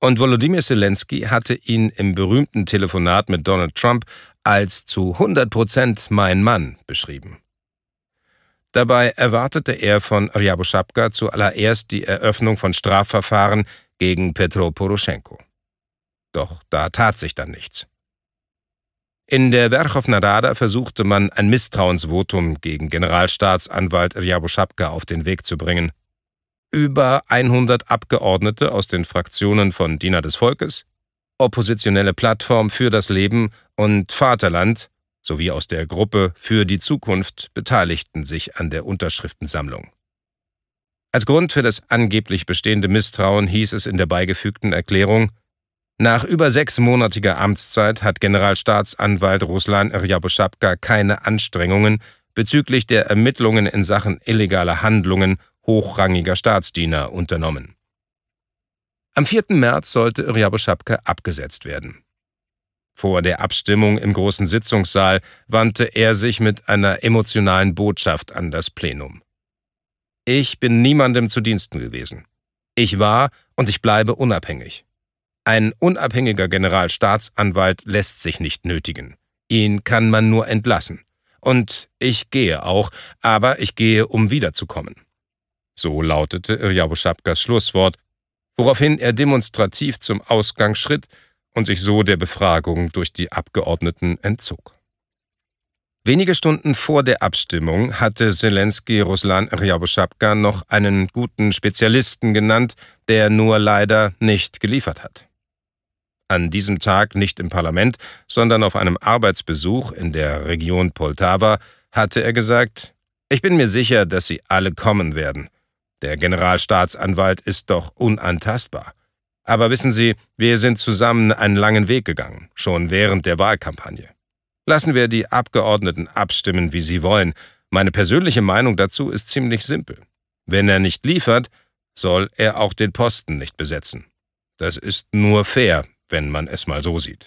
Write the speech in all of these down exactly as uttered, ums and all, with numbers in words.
Und Volodymyr Selenskyj hatte ihn im berühmten Telefonat mit Donald Trump als zu hundert Prozent mein Mann beschrieben. Dabei erwartete er von Rjaboschapka zuallererst die Eröffnung von Strafverfahren gegen Petro Poroschenko. Doch da tat sich dann nichts. In der Werchowna Rada versuchte man, ein Misstrauensvotum gegen Generalstaatsanwalt Rjaboschapka auf den Weg zu bringen. Über hundert Abgeordnete aus den Fraktionen von Diener des Volkes, Oppositionelle Plattform für das Leben und Vaterland sowie aus der Gruppe für die Zukunft beteiligten sich an der Unterschriftensammlung. Als Grund für das angeblich bestehende Misstrauen hieß es in der beigefügten Erklärung: Nach über sechsmonatiger Amtszeit hat Generalstaatsanwalt Ruslan Rjaboschapka keine Anstrengungen bezüglich der Ermittlungen in Sachen illegaler Handlungen hochrangiger Staatsdiener unternommen. Am vierten März sollte Rjaboschapka abgesetzt werden. Vor der Abstimmung im großen Sitzungssaal wandte er sich mit einer emotionalen Botschaft an das Plenum. Ich bin niemandem zu Diensten gewesen. Ich war und ich bleibe unabhängig. Ein unabhängiger Generalstaatsanwalt lässt sich nicht nötigen. Ihn kann man nur entlassen. Und ich gehe auch, aber ich gehe, um wiederzukommen. So lautete Rjaboschapkas Schlusswort, woraufhin er demonstrativ zum Ausgang schritt und sich so der Befragung durch die Abgeordneten entzog. Wenige Stunden vor der Abstimmung hatte Selenskyj Ruslan Rjaboschapka noch einen guten Spezialisten genannt, der nur leider nicht geliefert hat. An diesem Tag nicht im Parlament, sondern auf einem Arbeitsbesuch in der Region Poltawa hatte er gesagt: Ich bin mir sicher, dass Sie alle kommen werden. Der Generalstaatsanwalt ist doch unantastbar. Aber wissen Sie, wir sind zusammen einen langen Weg gegangen, schon während der Wahlkampagne. Lassen wir die Abgeordneten abstimmen, wie sie wollen. Meine persönliche Meinung dazu ist ziemlich simpel. Wenn er nicht liefert, soll er auch den Posten nicht besetzen. Das ist nur fair, wenn man es mal so sieht.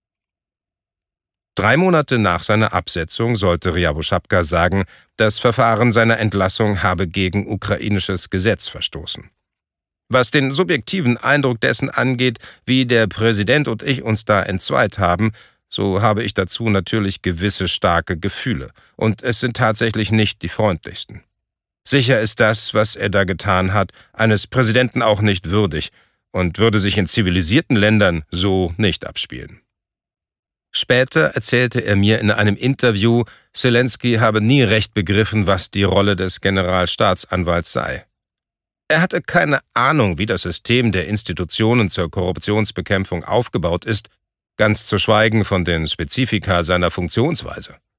Drei Monate nach seiner Absetzung sollte Rjaboschapka sagen, das Verfahren seiner Entlassung habe gegen ukrainisches Gesetz verstoßen. Was den subjektiven Eindruck dessen angeht, wie der Präsident und ich uns da entzweit haben, so habe ich dazu natürlich gewisse starke Gefühle, und es sind tatsächlich nicht die freundlichsten. Sicher ist das, was er da getan hat, eines Präsidenten auch nicht würdig und würde sich in zivilisierten Ländern so nicht abspielen. Später erzählte er mir in einem Interview, Selenskyj habe nie recht begriffen, was die Rolle des Generalstaatsanwalts sei. Er hatte keine Ahnung, wie das System der Institutionen zur Korruptionsbekämpfung aufgebaut ist, ganz zu schweigen von den Spezifika seiner Funktionsweise.